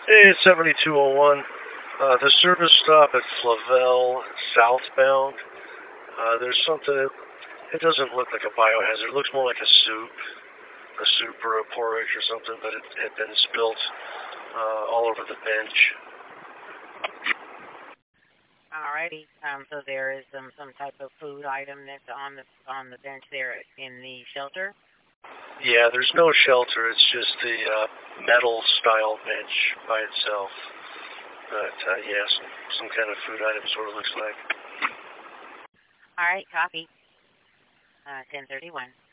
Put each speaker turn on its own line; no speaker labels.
Hey, it's 7201. The service stop at Flavel southbound. There's something. It doesn't look like a biohazard. It looks more like a soup or a porridge or something, but it had been spilt all over the bench.
Alrighty. So there is some type of food item that's on the bench there in the shelter.
Yeah, there's no shelter. It's just the metal style bench by itself. But yeah, some kind of food item sort of looks like.
All right, copy. 1031.